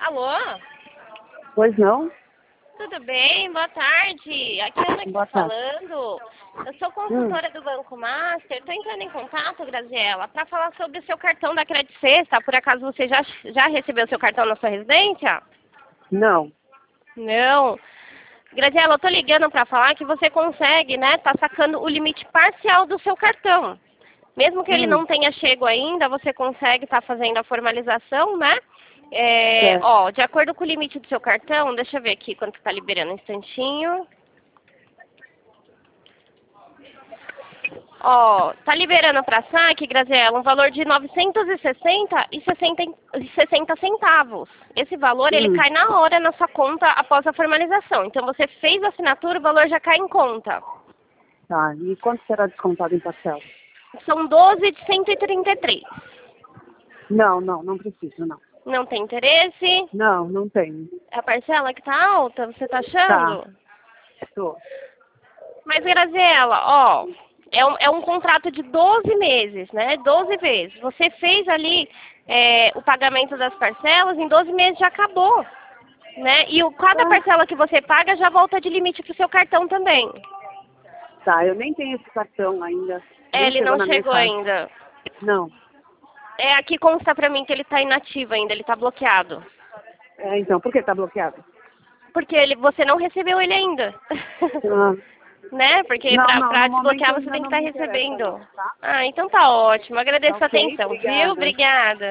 Alô? Pois não? Tudo bem? Boa tarde. Aqui é Ana que Boa está tarde. falando. Eu sou consultora do Banco Master. Estou entrando em contato, Graziela, para falar sobre o seu cartão da Credit Sexta. Por acaso você já recebeu seu cartão na sua residência? Não. Não. Graziela, eu estou ligando para falar que você consegue, né, tá sacando o limite parcial do seu cartão. Mesmo que ele não tenha chego ainda, você consegue estar fazendo a formalização, né? Certo. De acordo com o limite do seu cartão, deixa eu ver aqui quanto está liberando um instantinho. Tá liberando para saque, Graziela, um valor de 960,60 centavos. Esse valor, ele cai na hora na sua conta após a formalização. Então, você fez a assinatura, o valor já cai em conta. Tá. E quanto será descontado em parcela? São 12 de 133. Não preciso, não. Não tem interesse? Não tenho. É a parcela que tá alta, você tá Tá. achando? Tô. Mas, Graziela, é um contrato de 12 meses, né? 12 vezes. Você fez ali o pagamento das parcelas, em 12 meses já acabou, né? E cada parcela que você paga já volta de limite pro seu cartão também. Tá, eu nem tenho esse cartão ainda. Nem Ele não na minha chegou casa. ainda. Não. Aqui consta pra mim que ele tá inativo ainda, ele tá bloqueado. Então, por que tá bloqueado? Porque você não recebeu ele ainda. Ah, Né? Porque não, pra no momento desbloquear você ainda tem que não estar me interessa, recebendo. não, tá? Ah, então tá ótimo. Tá Agradeço a ok? atenção, viu? Obrigada. Obrigada.